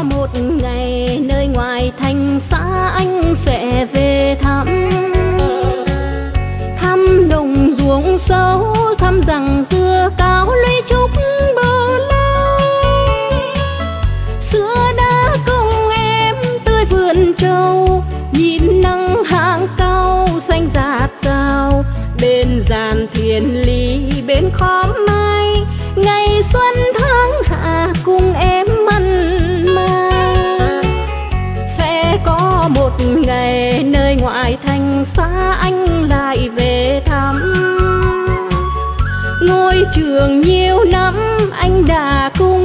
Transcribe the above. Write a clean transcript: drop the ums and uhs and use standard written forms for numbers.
một ngày nơi ngoài thành xa anh sẽ về thăm, thăm đồng ruộng sâu, thăm rằng cưa cao lũy trúc bờ lao. Xưa đã cùng em tươi vườn trầu, nhìn nắng hàng cao xanh rạt rào, bên giàn thiền ly bên khóm mai, ngày xuân tháng hạ cùng em mặn mà. Sẽ có một ngày nơi ngoại thành xa anh lại về thăm, ngôi trường nhiều năm anh đã cùng